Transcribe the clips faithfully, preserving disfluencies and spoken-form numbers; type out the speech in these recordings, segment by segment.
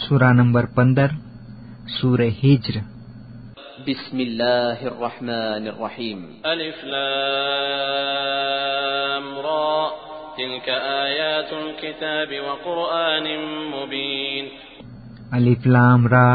सूरा नंबर पंदर, सूरे हिज्र। बिस्मिल्लाहिर रहमानिर रहीम। अलिफ लाम रा तिल्क आयातुल किताब व कुरआनिम मुबीन। अलिफ लाम रा,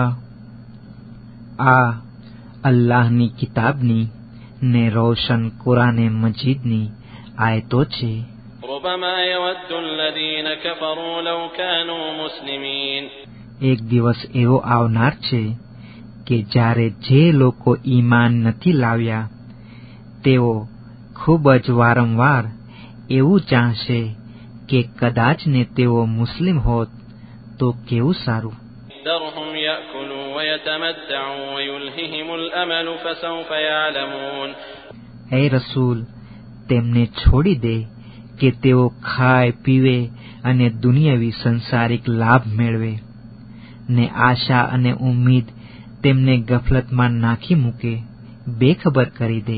આ અલ્લાહની કિતાબની ને રોશન કુરાને મજીદની આયતો છે. ربما يود الذين كفروا لو كانوا مسلمين. એક દિવસ એવો આવનાર છે કે જ્યારે જે લોકો ઈમાન નથી લાવ્યા તેઓ ખૂબ જ વારંવાર એવું ચાહશે કે કદાચ ને તેઓ મુસ્લિમ હોત તો કેવું સારું. ذرهم يأكلوا ويتمتعوا ويلههم الأمل فسوف يعلمون. હે રસૂલ, તેમને છોડી દે કે તેઓ ખાય પીવે અને દુનિયાવી સંસારિક લાભ મેળવે ને આશા અને ઉમ્મીદ તેમને ગફલતમાં નાખી મૂકે, બેખબર કરી દે.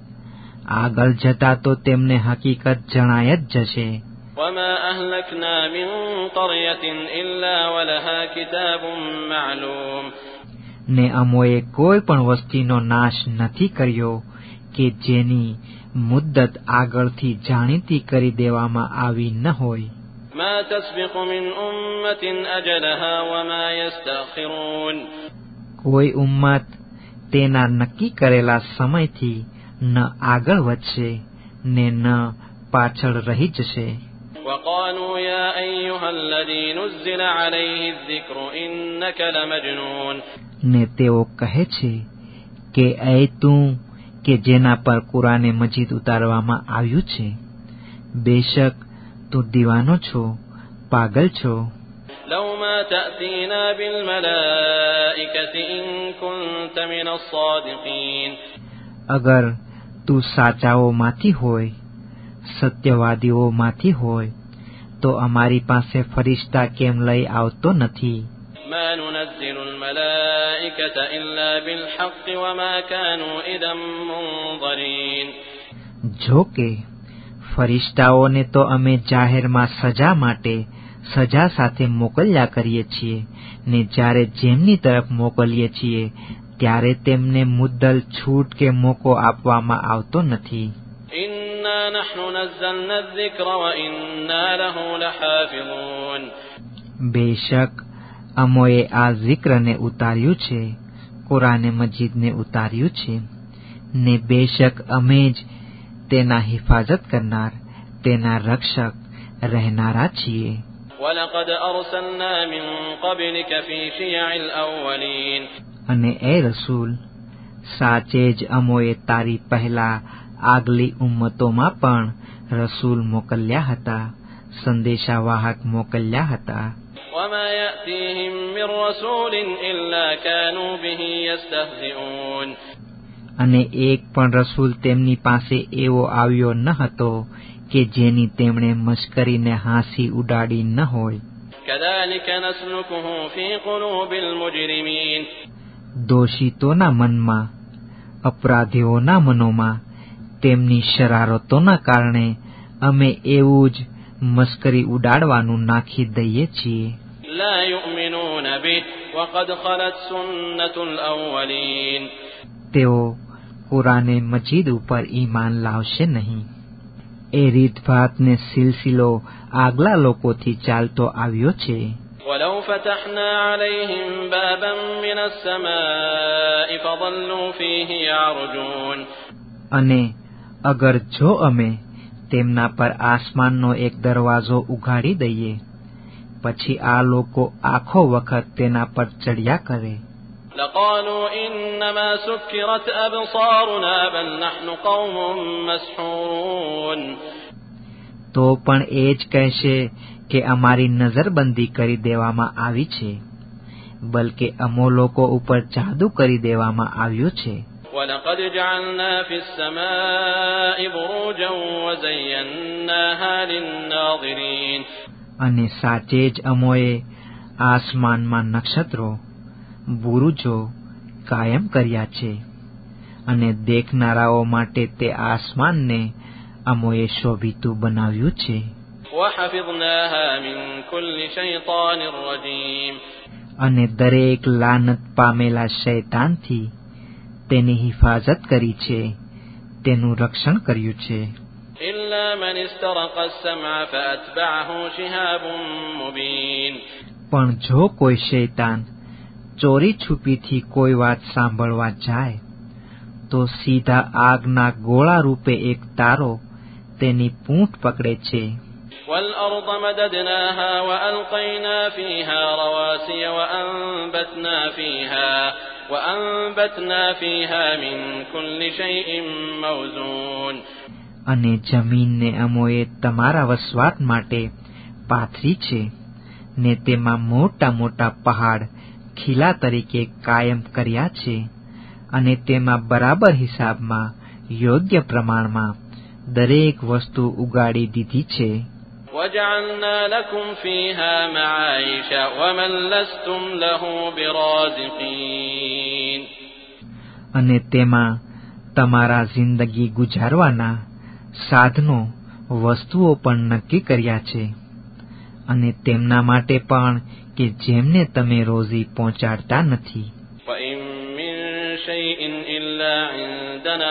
આગળ જતા તો તેમને હકીકત જણાય જ જશે. وما أهلكنا من قرية إلا ولها كتاب معلوم. ને અમોએ કોઈ પણ વસ્તીનો નાશ નથી કર્યો કે જેની મુદ્દત આગળથી જાણીતી કરી દેવામાં આવી ન હોય. ما تسبق من أمة أجلها وما يستأخرون. કોઈ ઉમ્મત તેના નક્કી કરેલા સમયથી ન આગળ વધશે ને ન પાછળ રહી જશે. وقالوا يا أيها الذي نزل عليه الذكر إنك لمجنون. ને તેઓ કહે છે કે એ તું કે જેના પર કુરાને મજીદ ઉતારવામાં આવ્યું છે, બેશક તું દીવાનો છો, પાગલ છો. لو ما تأتينا بالملائكة إن كنت من الصادقين. અગર તું સાચાઓમાંથી હોય, સત્યવાદીઓમાંથી હોય તો અમારી પાસે ફરિશ્તા કેમ લઈ આવતો નથી. ما ننزل الملائكة إلا بالحق وما كانوا إذا منظرين. જો કે ફરિશ્તાઓને તો અમે જાહેરમાં સજા માટે સજા સાથે મોકલ્યા કરીએ છીએ ને જ્યારે જેમની તરફ મોકલીએ છીએ ત્યારે તેમને મુદ્દલ છૂટ કે મોકો આપવામાં આવતો નથી. إنا نحن نزلنا الذكر وإنا له لحافظون. બેશક અમોએ આ zikરને ઉતાર્યું છે, કુરાને મજીદને ઉતાર્યું છે ને બેશક અમે જ તેના હિફાજત કરનાર, તેના રક્ષક રહેનારા છીએ. ولقد أرسلنا من قبلك في شيع الأولين. અને એ રસૂલ, સાચે જ અમોએ તારી પહેલા આગલી ઉમ્મતોમાં પણ રસૂલ મોકલ્યા હતા, સંદેશાવાહક મોકલ્યા હતા. وما يأتيهم من رسول إلا كانوا به يستهزئون. અને એક પણ રસૂલ તેમની પાસે એવો આવ્યો ન હતો કે જેની તેમણે મશ્કરીને હાંસી ઉડાડી ન હોય. كذلك نسلكه في قلوب المجرمين. દોષિતોના મનમાં, અપરાધીઓના મનોમાં તેમની શરારતોના કારણે અમે એવું જ મશ્કરી ઉડાડવાનું નાખી દઈએ છીએ. لا يؤمنون به وقد خلت سنة الأولين. તેઓ કુરાને મજીદ ઉપર ઈમાન લાવશે નહીં. એ રીતભાત ને સિલસિલો આગલા લોકોથી ચાલતો આવ્યો છે. ولو فتحنا عليهم بابا من السماء فظلوا فيه يعرجون. અને અગર જો અમે તેમના પર આસમાનનો એક દરવાજો ઉઘાડી દઈએ પછી આ લોકો આખો વખત તેના પર ચડ્યા કરે. لقالوا إنما سكرت أبصارنا بل نحن قوم مسحورون. તો પણ એ જ કહેશે કે અમારી નજરબંધી કરી દેવામાં આવી છે, બલકે અમો લોકો ઉપર જાદુ કરી દેવામાં આવ્યું છે. ولقد جعلنا في السماء بروجا وزيناها للناظرين. અને સાચે જ અમોએ આસમાનમાં નક્ષત્રો, બુરુજો કાયમ કર્યા છે અને દેખનારાઓ માટે તે આસમાનને અમોએ શોભિતું બનાવ્યું છે. وحفظناها من كل شيطان رجيم. અને દરેક લાનત પામેલા શૈતાનથી તેની હિફાજત કરી છે, તેનું રક્ષણ કર્યું છે. إلا من استرق السمع فأتبعه شهاب مبين. પણ જો કોઈ શૈતાન ચોરી છુપીથી કોઈ વાત સાંભળવા જાય તો સીધા આગના ગોળા રૂપે એક તારો તેની પૂંછ પકડે છે. والأرض مددناها وألقينا فيها رواسي وأنبتنا فيها وأنبتنا فيها من كل شيء موزون. અને જમીનને અમોએ તમારા વસવાટ માટે પાથરી છે ને તેમાં મોટા મોટા પહાડ ખીલા તરીકે કાયમ કર્યા છે અને તેમાં બરાબર હિસાબમાં યોગ્ય પ્રમાણમાં દરેક વસ્તુ ઉગાડી દીધી છે. وجعلنا لكم فيها معايش ومن لستم له برازقين. અને તેમાં તમારા જિંદગી ગુજારવાના સાધનો વસ્તુઓ પણ નક્કી કર્યા છે અને તેમના માટે પણ કે જેમને તમે રોજી પહોંચાડતા નથી. وإن من شيء إلا عندنا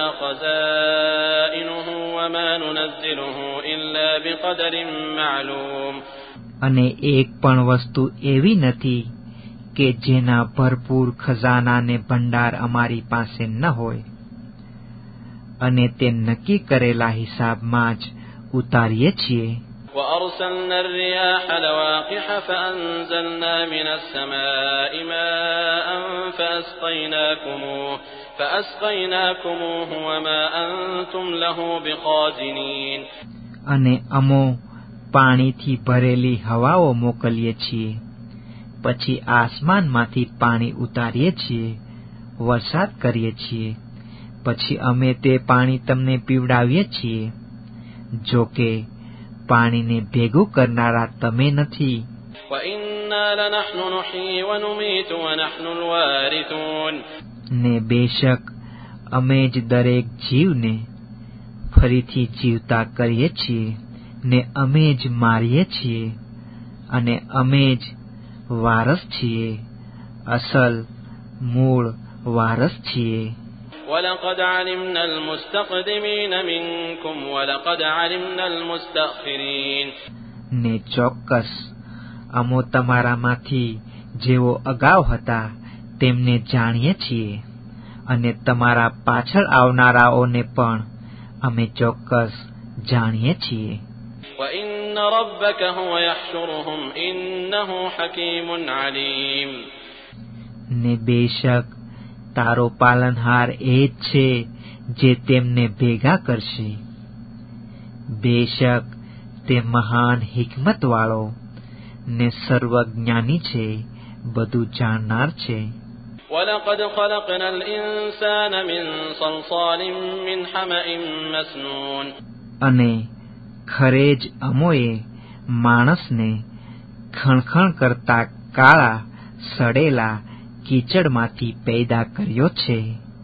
خزائنه وما ننزله إلا بقدر معلوم. અને એક પણ વસ્તુ એવી નથી કે જેના ભરપૂર ખજાના ને ભંડાર અમારી પાસે ન હોય, અને તે નક્કી કરેલા હિસાબમાં જ ઉતારીએ છીએ. وأرسلنا الرياح لواقح فأنزلنا من السماء ماء فأسقيناكموه فأسقيناكموه وما أنتم له بخازنين. અને અમો પાણીથી ભરેલી હવાઓ મોકલીએ છીએ, પછી આસમાનમાંથી પાણી ઉતારીએ છીએ, વરસાદ કરીએ છીએ, પછી અમે તે પાણી તમને પીવડાવીએ છીએ. જો કે પાણીને ભેગું કરનારા તમે નથી. وَإِنَّا لَنَحْنُ نُحْيِي وَنُمِيتُ وَنَحْنُ الْوَارِثُونَ. ને બેશક અમે જ દરેક જીવને ફરીથી જીવતા કરીએ છીએ ને અમે જ મારીએ છીએ અને અમે જ વારસ છીએ, અસલ મૂળ વારસ છીએ. وَلَقَدْ عَلِمْنَا الْمُسْتَقْدِمِينَ مِنكُمْ وَلَقَدْ عَلِمْنَا الْمُسْتَأْخِرِينَ. ને ચોક્કસ અમો તમારામાંથી જેઓ અગાઉ હતા તેમને જાણીએ છીએ અને તમારા પાછળ આવનારાઓને પણ અમે ચોક્કસ જાણીએ છીએ. وَإِنَّ رَبَّكَ هُوَ يَحْشُرُهُمْ إِنَّهُ حَكِيمٌ عَلِيمٌ. ને બેશક તારો પાલનહાર એ જ છે જે તેમને ભેગા કરશે. બેશક તે મહાન હિકમત વાળો ને સર્વજ્ઞાની છે, બધું જાણનાર છે. وَلَقَدْ خَلَقْنَا الْإِنسَانَ مِنْ صَلْصَالٍ مِنْ حَمَإٍ مَسْنُونٍ. અને ખરે જ અમોએ માણસને ખણખણ કરતા કાળા સડેલા કીચડમાંથી પેદા કર્યો છે.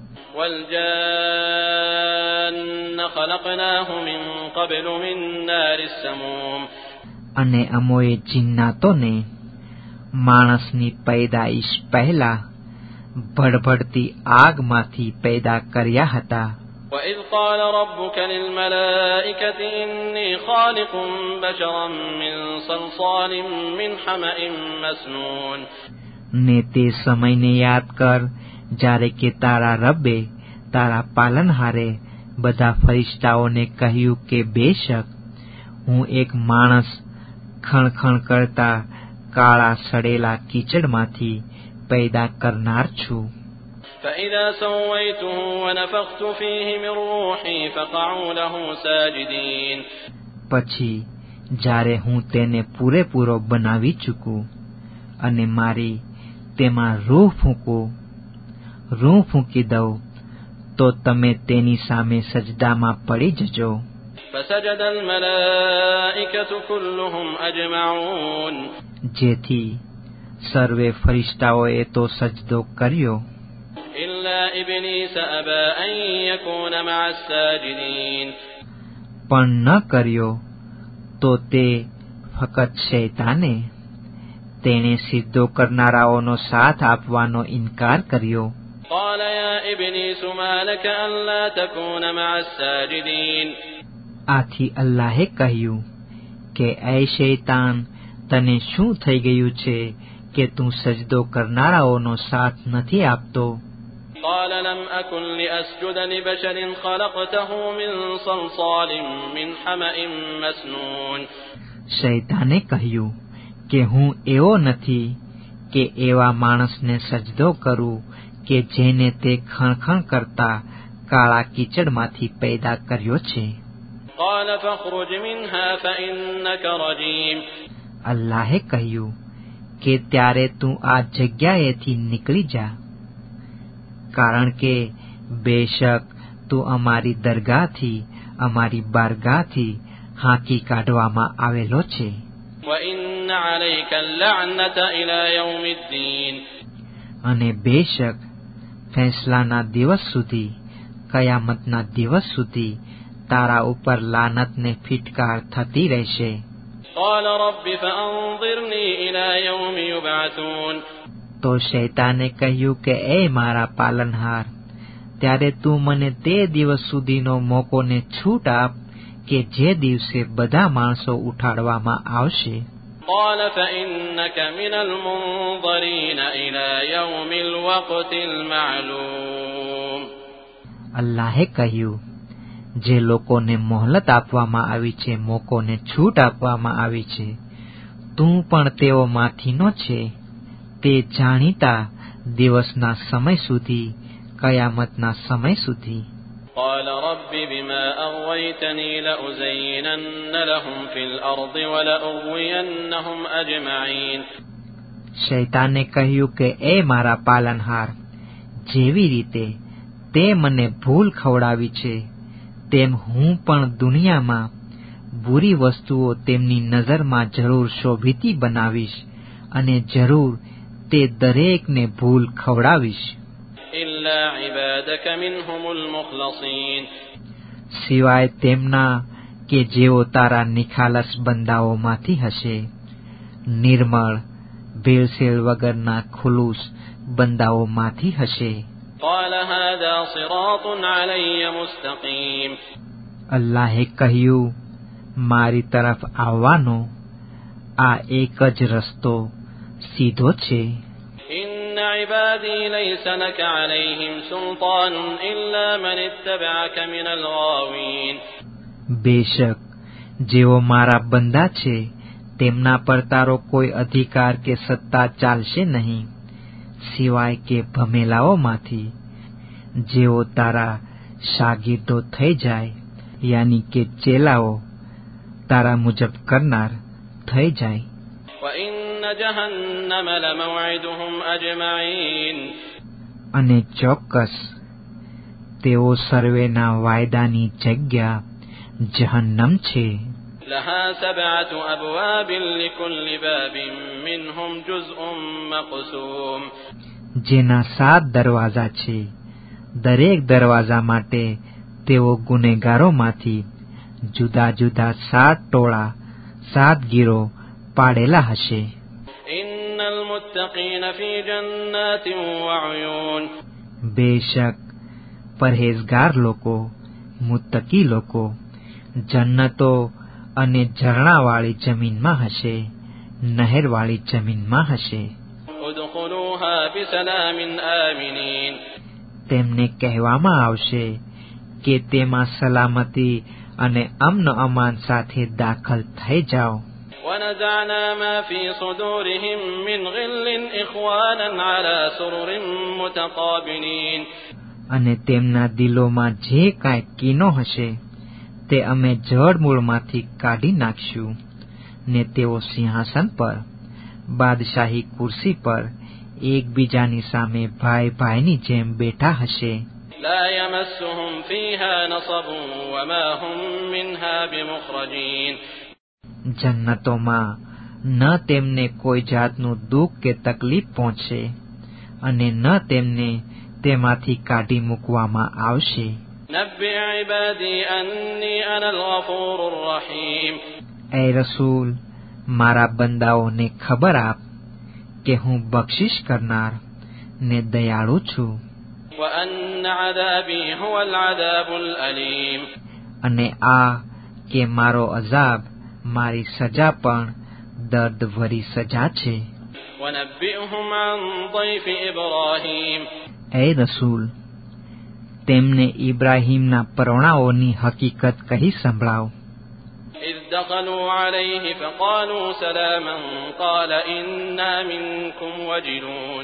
وَالْجَانَّ خَلَقْنَاهُ مِنْ قَبْلُ مِنْ نَارِ السَّمُومِ. અને અમોએ જિન્નાતોને માણસની પૈદાઈશ પહેલા ભડભડતી આગમાંથી પેદા કર્યા હતા. وَإِذْ قَالَ رَبُّكَ لِلْمَلَائِكَةِ إِنِّي خَالِقٌ بَشَرًا مِنْ صَلْصَالٍ مِنْ حَمَإٍ مَسْنُونٍ. ને તે સમયને યાદ કર જ્યારે કે તારા રબ્બે તારા પાલનહારે બધા ફરિશ્તાઓને કહ્યું કે બેશક હું એક માણસ ખણખણ કરતા કાળા સડેલા કીચડમાંથી પેદા કરનાર છું. فَإِذَا سَوَّيْتُهُ وَنَفَخْتُ فِيهِ مِنْ رُوحِي فَقَعُوا لَهُ سَاجِدِينَ. પછી જ્યારે હું તેને પૂરેપૂરો બનાવી ચૂકું અને મારી તેમાં રૂહ ફૂંકું રૂહ ફૂંકી દઉં તો તમે તેની સામે સજદામાં પડી જજો. فَسَجَدَ الْمَلَائِكَةُ كُلُّهُمْ أَجْمَعُونَ. જેથી સર્વે ફરિશ્તાઓએ તો સજદો કર્યો, إِلَّا إِبْلِيسَ أَبَى أَن يَكُونَ مَعَ السَّاجِدِينَ. પણ ન કર્યો તો તે ફકત શૈતાને, તેણે સિદ્ધો કરનારાઓનો સાથ આપવાનો ઇનકાર કર્યો. قال يا إبليس ما لك ألا تكون مع الساجدين. આથી અલ્લાહે કહ્યું કે એ શૈતાન, તને શું થઈ ગયું છે કે તું સજદો કરનારાઓનો સાથ નથી આપતો? قال لم أكن لأسجد لبشر خلقته من صلصال من حمأ مسنون. શૈતાને કહ્યું કે હું એવો નથી કે એવા માણસને સજદો કરું કે જેને તે ખણખણ કરતા કાળા કીચડમાંથી પેદા કર્યો છે. قال فاخرج منها فإنك رجيم. અલ્લાહે કહ્યું કે ત્યારે તું આ જગ્યાએથી નીકળી જા, કારણ કે બેશક તું અમારી દરગાહથી, અમારી બારગાહથી હાંકી કાઢવામાં આવેલો છે. وإن عليك اللعنة إلى يوم الدين. અને બેશક ફેંસલાના દિવસ સુધી, કયામતના દિવસ સુધી તારા ઉપર લાનતને ફિટકાર થતી રહેશે. قال رب فأنظرني إلى يوم يبعثون. તો શૈતાને કહ્યું કે એ મારા પાલનહાર, ત્યારે તું મને તે દિવસ સુધીનો મોકોને છૂટ આપ કે જે દિવસે બધા માણસો ઉઠાડવામાં આવશે. قال فإنك من المنظرين إلى يوم الوقت المعلوم. અલ્લાહે કહ્યું, જે લોકોને મોહલત આપવામાં આવી છે, મોકોને છૂટ આપવામાં આવી છે, તું પણ તેઓમાંથીનો છે, તે જાણીતા દિવસના સમય સુધી, કયામતના સમય સુધી. قال رب بما أغويتني لأزينن لهم في الأرض ولأغوينهم أجمعين. શૈતાને કહ્યું કે એ મારા પાલનહાર, જેવી રીતે તે મને ભૂલ ખવડાવી છે, તેમ હું પણ દુનિયામાં બુરી વસ્તુઓ તેમની નજરમાં જરૂર શોભીતી બનાવીશ અને જરૂર તે દરેકને ભૂલ ખવડાવીશ. إلا عبادك منهم المخلصين. સિવાય તેમના કે જેઓ તારા નિખાલસ બંદાઓમાંથી હશે, નિર્મળ, ભેળસેળ વગરના ખુલૂસ બંદાઓમાંથી હશે. قال هذا صراط علي مستقيم. અલ્લાહે કહ્યું, મારી તરફ આવવાનો આ એક જ રસ્તો સીધો છે. إن عبادي ليس لك عليهم سلطان إلا من اتبعك من الغاوين. બેશક જેઓ મારા બંદા છે, તેમના પર તારો કોઈ અધિકાર કે સત્તા ચાલશે નહીં, સિવાય કે ભમેલાઓમાંથી, જેઓ તારા શાગીર્દો થઈ જાય, યાની કે ચેલાઓ, તારા મુજબ કરનાર થઈ જાય. وإن جهنم لموعدهم أجمعين. અને ચોક્કસ તેઓ સર્વેના વાયદાની જગ્યા જહન્નમ છે. لها سبعة أبواب لكل باب منهم جزء مقسوم. જેના સાત દરવાજા છે, દરેક દરવાજા માટે તેઓ ગુનેગારોમાંથી જુદા જુદા સાત ટોળા, સાત ગીરો પાડેલા હશે. إن المتقين في جنات وعيون. બેશક પરહેઝગાર લોકો, મુત્તકી લોકો જન્નતો અને ઝરણાવાળી જમીનમાં હશે, નહેરવાળી જમીનમાં હશે. ادخلوها بسلام آمنين. તેમને કહેવામાં આવશે કે તેમાં સલામતી અને અમન અમાન સાથે દાખલ થઈ જાઓ. ونزعنا ما في صدورهم من غل إخوانا على سرر متقابلين. અને તેમના દિલોમાં જે કાંઈ કીનો હશે તે અમે જળમૂળમાંથી કાઢી નાખશું, ને તેઓ સિંહાસન પર, બાદશાહી કુર્સી પર એકબીજાની સામે ભાઈ ભાઈની જેમ બેઠા હશે. لا يمسهم فيها نصب وما هم منها بمخرجين. જન્નતોમાં ન તેમને કોઈ જાતનું દુઃખ કે તકલીફ પહોંચશે અને ન તેમને તેમાંથી કાઢી મૂકવામાં આવશે. نبئ عبادي أني أنا الغفور الرحيم. એ રસૂલ, મારા બંદાઓને ખબર આપ કે હું બક્ષિશ કરનાર ને દયાળુ છું. وأن عذابي هو العذاب الأليم. અને આ કે મારો અઝાબ, મારી સજા પણ દર્દભરી સજા છે. ونبئهم عن ضيف إبراهيم. એ રસૂલ, તેમને ઇબ્રાહીમના પરોણાઓની હકીકત કહી સંભળાવ. إذ دخلوا عليه فقالوا سلاما قال إنا منكم وجلون.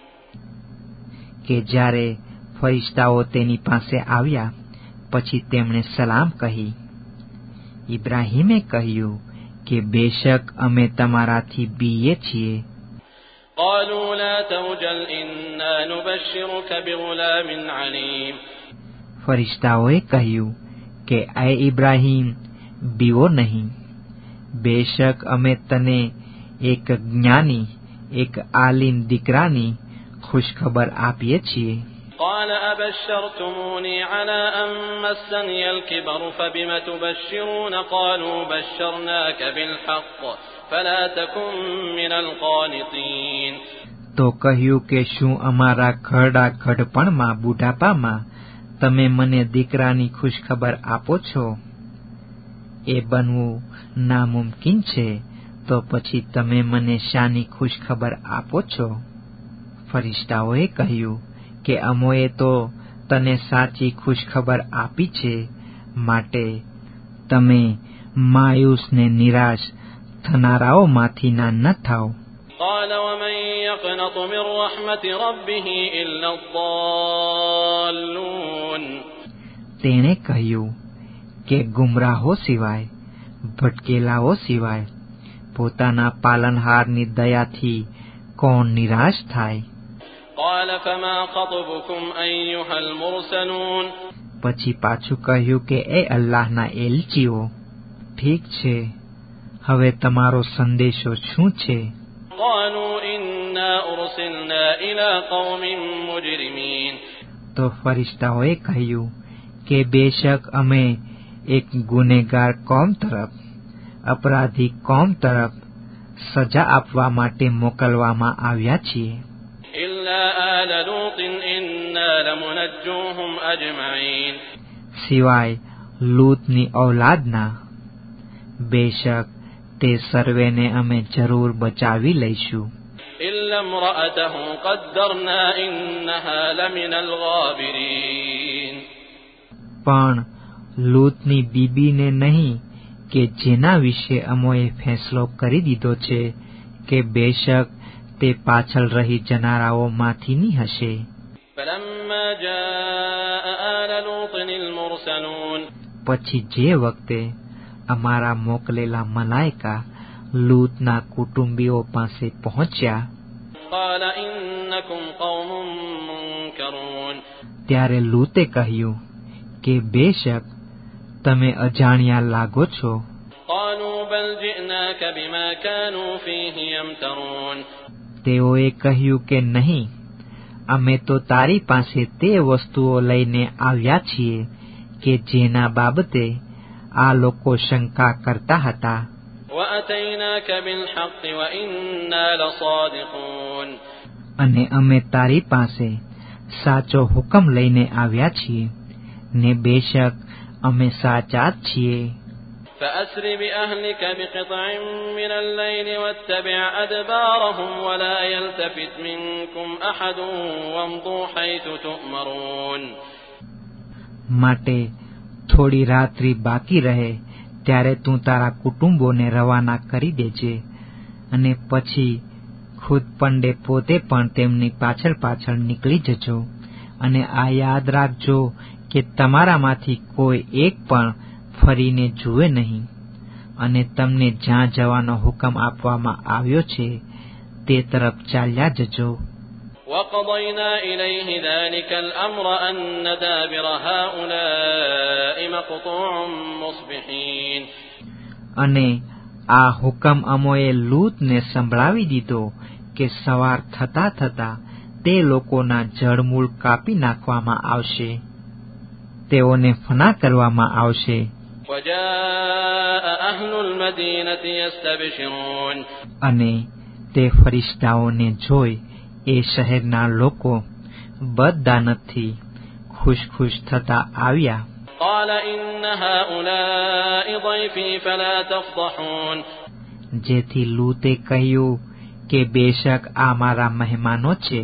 કે જ્યારે ફરિશ્તાઓ તેની પાસે આવ્યા પછી તેમણે સલામ કહી. ઇબ્રાહીમે કહ્યું કે બેશક અમે તમારાથી બીએ છીએ. قالوا لا توجل إنا نبشرك بغلام عليم. ફરિશ્તાઓએ કહ્યું કે એ ઇબ્રાહીમ, બીવો નહીં. બેશક અમે તને એક જ્ઞાની, એક આલિમ દીકરાની ખુશખબર આપીએ છીએ. قال أبشرتموني على أن مسني الكبر فبم تبشرون قالوا بشرناك بالحق فلا تكن من القانطين. તો કહ્યું કે શું અમારા ઘરડા ઘડપણમાં, બુઢાપામાં તમે મને દીકરાની ખુશખબર આપો છો? એ બનવું નામુમકિન છે, તો પછી તમે મને શાની ખુશખબર આપો છો? ફરિશ્તાઓએ કહ્યું કે અમોએ તો તને સાચી ખુશખબર આપી છે, માટે તમે માયુસ ને નિરાશ થનારાઓમાંથી ના ન થાઓ. قال ومن يقنط من رحمة ربه إلا الضالون. તેણે કહ્યું કે ગુમરાહો સિવાય, ભટકેલાઓ સિવાય પોતાના પાલનહારની દયાથી કોણ નિરાશ થાય? قال فما خطبكم أيها المرسلون. પછી પાછું કહ્યું કે એ અલ્લાહના એલચીઓ, ઠીક છે, હવે તમારો સંદેશો શું છે? قالوا إنا أرسلنا إلى قوم مجرمين. તો ફરિશ્તાઓએ કહ્યું કે બેશક અમે એક ગુનેગાર કોમ તરફ, અપરાધી કોમ તરફ સજા આપવા માટે મોકલવામાં આવ્યા છીએ. إلا آل لوط إنا لمنجوهم أجمعين. સિવાય લૂતની ઔલાદના, બેશક તે સર્વેને અમે જરૂર બચાવી લઈશું. إلا امرأته قدرنا إنها لمن الغابرين. પણ લૂતની બીબીને નહીં, કે જેના વિશે અમોએ ફેંસલો કરી દીધો છે કે બેશક તે પાછળ રહી જનારાઓમાંથીની હશે. فلما جاء آل لوط المرسلون. પછી જે વખતે અમારા મોકલેલા મલાઈકા લૂતના કુટુંબીઓ પાસે પહોંચ્યા, قال إنكم قوم منكرون. ત્યારે લૂતે કહ્યું કે બેશક તમે અજાણ્યા લાગો છો. قالوا بل جئناك بما كانوا فيه يمترون. તેઓએ કહ્યું કે નહીં, અમે તો તારી પાસે તે વસ્તુઓ લઈને આવ્યા છીએ કે જેના બાબતે આ લોકો શંકા કરતા હતા. وأتيناك بالحق وإنا لصادقون. અને અમે તારી પાસે સાચો હુકમ લઈને આવ્યા છીએ, ને બેશક અમે સાચા જ છીએ. فأسر بأهلك بقطع من الليل واتبع أدبارهم ولا يلتفت منكم أحد وامضوا حيث تؤمرون. માટે થોડી રાત્રિ બાકી રહે ત્યારે તું તારા કુટુંબોને રવાના કરી દેજે, અને પછી ખુદ પંડે પોતે પણ તેમની પાછળ પાછળ નીકળી જજો. અને આ યાદ રાખજો કે તમારામાંથી કોઈ એક પણ ફરીને જુએ નહીં, અને તમને જ્યાં જવાનો હુકમ આપવામાં આવ્યો છે તે તરફ ચાલ્યા જજો. وقضينا إليه ذلك الأمر أن دابر هؤلاء مقطوع مصبحين. અને આ હુકમ અમોએ લૂતને સંભળાવી દીધો કે સવાર થતા થતા તે લોકોના જળમૂળ કાપી નાખવામાં આવશે, તેઓને ફના કરવામાં આવશે. وجاء أهل المدينة يستبشرون. અને તે ફરિશ્તાઓને જોઈ એ શહેરના લોકો બદદાનતથી ખુશ ખુશ થતા આવ્યા. قال إن هؤلاء ضيفي فلا تفضحون. જેથી લૂતે કહ્યું કે બેશક આ મારા મહેમાનો છે,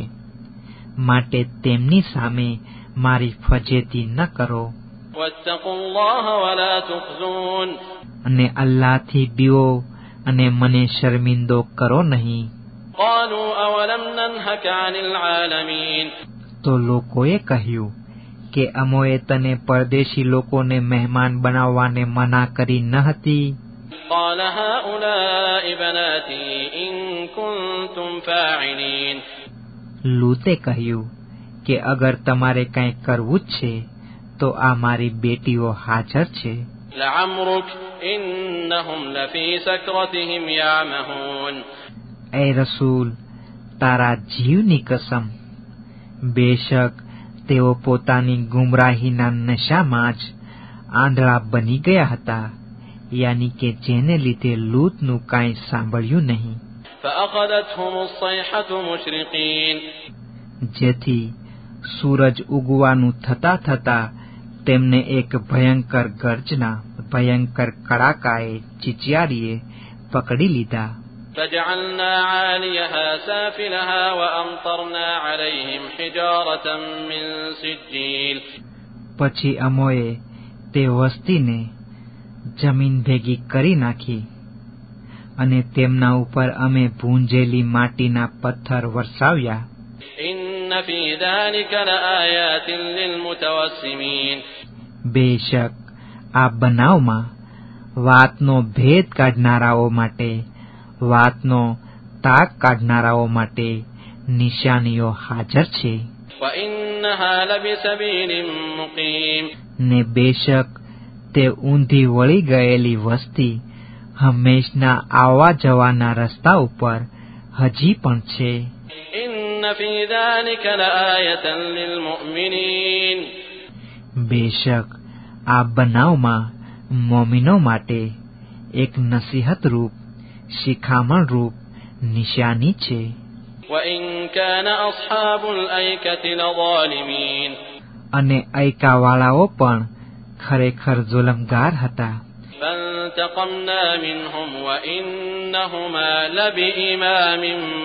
માટે તેમની સામે મારી ફજેતી ન કરો. واتقوا الله ولا تخزون. અને અલ્લાહથી બીવો અને મને શર્મિંદો કરો નહીં. قالوا أولم ننهك عن العالمين. તો લોકોએ કહ્યું કે અમોએ તને પરદેશી લોકોને મહેમાન બનાવવાને મના કરી ન હતી. قال هؤلاء بناتي إن كنتم فاعلين. લૂતે કહ્યું કે અગર તમારે કંઈ કરવું જ છે તો આ મારી બેટીઓ હાજર છે. لعمرك إنهم لفي سكرتهم يعمهون. એ રસૂલ, તારા જીવની કસમ, બેશક તેઓ પોતાની ગુમરાહીના નશામાં જ આંધળા બની ગયા હતા, યાની કે જેને લીધે લૂતનું કાંઈ સાંભળ્યું નહીં. فأخذتهم الصيحة مشرقين. જેથી સૂરજ ઉગવાનું થતા થતા તેમને એક ભયંકર ગર્જના, ભયંકર કડાકાએ, ચીચિયારીએ પકડી લીધા. فجعلنا عاليها سافلها وأمطرنا عليهم حجارة من سجيل. પછી અમોએ તે વસ્તીને જમીન ભેગી કરી નાખી અને તેમના ઉપર અમે ભૂંજેલી માટીના પથ્થર વરસાવ્યા. إن في ذلك لآيات للمتوسمين. બેશક આ બનાવમાં વાતનો ભેદ કાઢનારાઓ માટે, વાતનો તાક કાઢનારાઓ માટે નિશાનીઓ હાજર છે. وإنها لبسبيل مقيم. ને બેશક તે ઊંધી વળી ગયેલી વસ્તી હંમેશના આવવા જવાના રસ્તા ઉપર હજી પણ છે. إن في ذلك لآية للمؤمنين. બેશક આ બનાવમાં મોમિનો માટે એક નસીહત રૂપ, શિખામણ રૂપ નિશાની છે. وإن كان أصحاب الأيكة لظالمين. અને અયકાવાળાઓ પણ ખરેખર જુલમગાર હતા. فانتقمنا منهم وإنهما لبإمام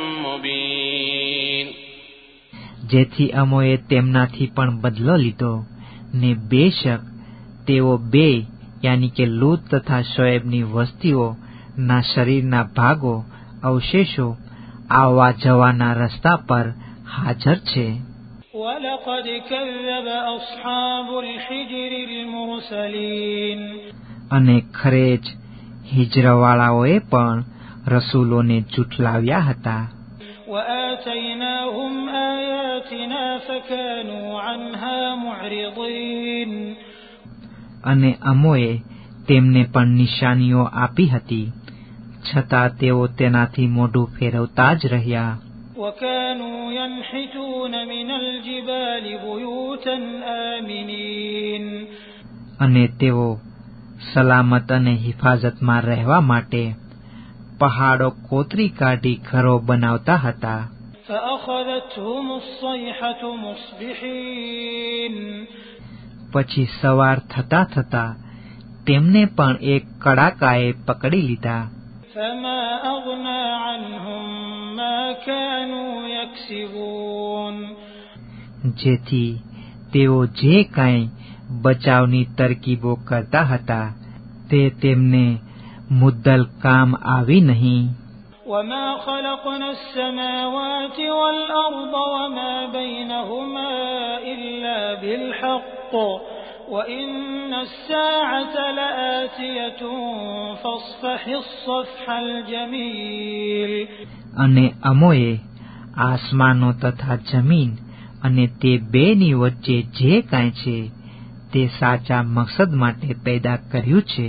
مبين. જેથી અમોએ તેમનાથી પણ બદલો લીધો, ને બેશક તેઓ બે યાની કે લૂત તથા શોએબની વસ્તીઓ ના શરીરના ભાગો, અવશેષો આવવા જવાના રસ્તા પર હાજર છે. وَلَقَدْ كَذَّبَ أَصْحَابُ الْحِجْرِ الْمُرْسَلِينَ. અને ખરે જ હિજરવાળાઓએ પણ રસૂલોને જુઠલાવ્યા હતા. وَآتَيْنَاهُمْ آيَاتِنَا فَكَانُوا عَنْهَا مُعْرِضِينَ. અને અમોએ તેમને પણ નિશાનીઓ આપી હતી, છતાં તેઓ તેનાથી મોઢું ફેરવતા જ રહ્યા. وَكَانُوا يَنْحِتُونَ مِنَ الْجِبَالِ بُيُوتًا آمِنِينَ. અને તેઓ સલામત અને હિફાજતમાં રહેવા માટે પહાડો કોતરી કાઢી ઘરો બનાવતા હતા. فأخذتهم الصيحة مصبحين. પછી સવાર થતા થતા તેમને પણ એક કડાકાએ પકડી લીધા. فما أغنى عنهم ما كانوا يكسبون. જેથી તેઓ જે કાંઈ બચાવની તરકીબો કરતા હતા તે તેમને મુદ્દલ કામ આવી નહીં. وما خلقنا السماوات والأرض وما بينهما إلا بالحق وإن الساعة لآتية فاصفح الصفح الجميل. અને અમોએ આસમાનો તથા જમીન અને તે બેની વચ્ચે જે કાંઈ છે તે સાચા મકસદ માટે પેદા કર્યું છે,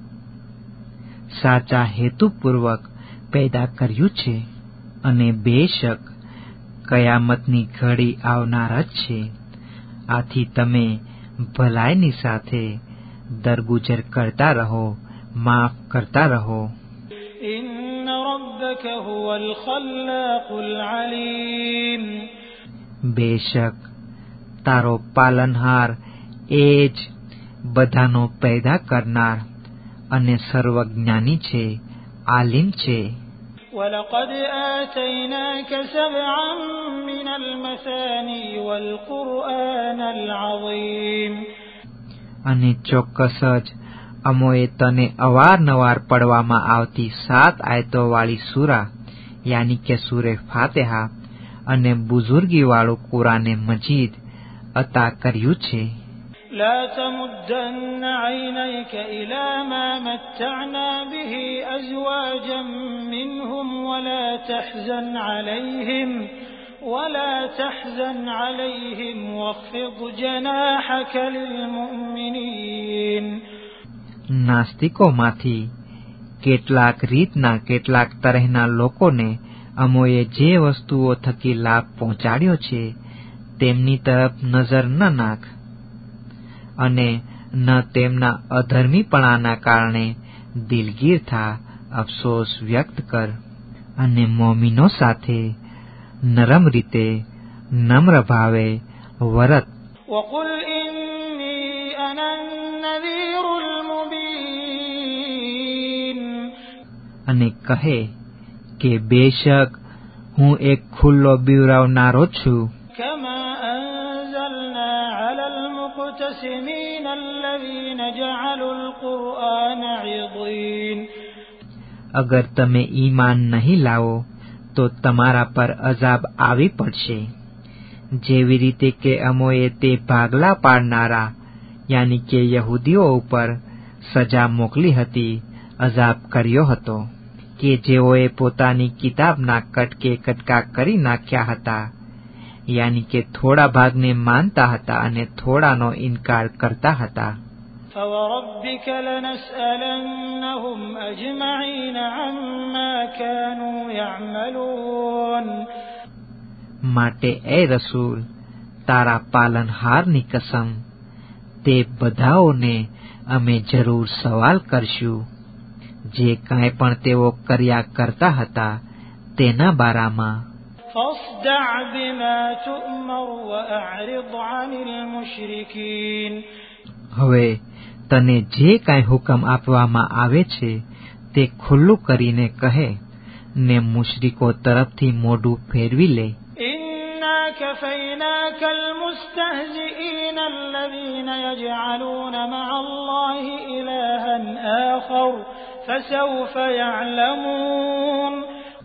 સાચા હેતુપૂર્વક પેદા કર્યું છે. અને બેશક કયામતની ઘડી આવનાર જ છે. આથી તમે ભલાઈની સાથે દરગુજર કરતા રહો, માફ કરતા રહો. إن ربك ربك هو الخلاق العليم બેશક તારો પાલનહાર એ જ બધાનો પેદા કરનાર અને સર્વજ્ઞાની છે, આલિમ છે. ولقد آتيناك سبعا من المثاني والقرآن العظيم અને ચોક્કસ જ અમોએ તને અવારનવાર પડવામાં આવતી સાત આયતો વાળી સૂરા યાની કે સૂરે ફાતિહા અને બુઝુર્ગી વાળું કુરાને મજીદ અતા કર્યું છે. لا تمدن عينيك إلى ما متعنا به أزواجا منهم ولا تحزن عليهم ولا تحزن عليهم واخفض جناحك للمؤمنين. નાસ્તિકોમાંથી કેટલાક રીતના કેટલાક તરહના લોકોને અમોએ જે વસ્તુઓ થકી લાભ પહોંચાડ્યો છે તેમની તરફ નજર ન નાખ અને ન તેમના અધર્મીપણાના કારણે દિલગીર થા, અફસોસ વ્યક્ત કર અને મોમીનો સાથે નરમ રીતે નમ્ર ભાવે વરત. وقل إني أنا النذير المبين. અને કહે કે બેશક હું એક ખુલ્લો બીવરાવનારો છું. كما أنزلنا على المقتسمين الذين جعلوا القرآن عضين. અગર તમે ઈમાન નહીં લાવો તો તમારા પર અઝાબ આવી પડશે, જેવી રીતે કે અમોએ તે ભાગલા પાડનારા યાની કે યહૂદીઓ ઉપર સજા મોકલી હતી, અઝાબ કર્યો હતો કે જેઓએ પોતાની કિતાબના કટકે કટકા કરી નાખ્યા હતા, યાની કે થોડા ભાગને માનતા હતા અને થોડાનો ઇનકાર કરતા હતા. فوربك لنسألنهم أجمعين عما كانوا يعملون. માટે એ રસૂલ, તારા પાલનહારની કસમ, તે બધાઓને અમે જરૂર સવાલ કરશું જે કાંઈ પણ તેઓ કર્યા કરતા હતા તેના બારામાં. فاصدع بما تؤمر وأعرض عن المشركين. હવે તને જે કાંઈ હુકમ આપવામાં આવે છે તે ખુલ્લું કરીને કહે ને મુશરિકો તરફથી મોઢું ફેરવી લે. إنا كفيناك المستهزئين الذين يجعلون مع الله إلها آخر فسوف يعلمون.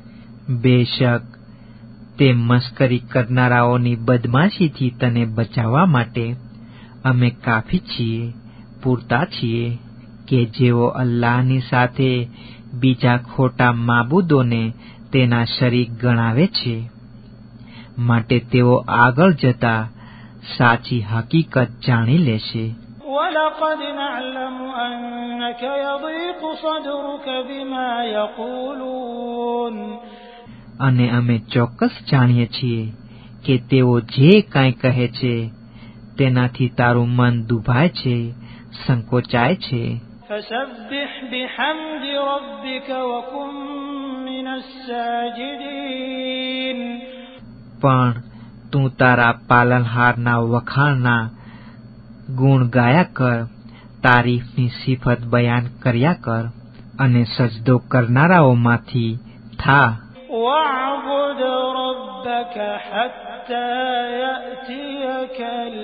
બેશક તે મસ્કરી કરનારાઓની બદમાશીથી તને બચાવવા માટે અમે કાફી છીએ, પૂરતા છીએ કે જેઓ અલ્લાહની સાથે બીજા ખોટા માબૂદોને તેના શરીક ગણાવે છે, માટે તેઓ આગળ જતા સાચી હકીકત જાણી લેશે. وَلَقَدْ نَعْلَمُ أَنَّكَ يَضِيقُ صَدْرُكَ بِمَا يَقُولُونَ. અને અમે ચોક્કસ જાણીએ છીએ કે તેઓ જે કાંઈ કહે છે તેનાથી તારું મન દુભાય છે, સંકોચાય છે. فَسَبِّحْ بِحَمْدِ رَبِّكَ وَكُن مِّنَ السَّاجِدِينَ. પણ તું તારા પાલનહારના વખાણના ગુણ ગાયા કર, તારીફની સિફત બયાન કર્યા કર અને સજદો કરનારાઓમાંથી થા. وَاعْبُدْ رَبَّكَ حَتَّى يَأْتِيَكَ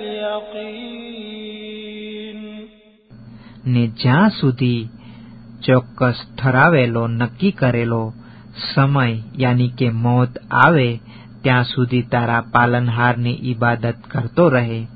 الْيَقِينُ. ને જ્યાં સુધી ચોક્કસ ઠરાવેલો નક્કી કરેલો સમય યાની કે મોત આવે ત્યાં સુધી તારા પાલનહારની ઇબાદત કરતો રહે.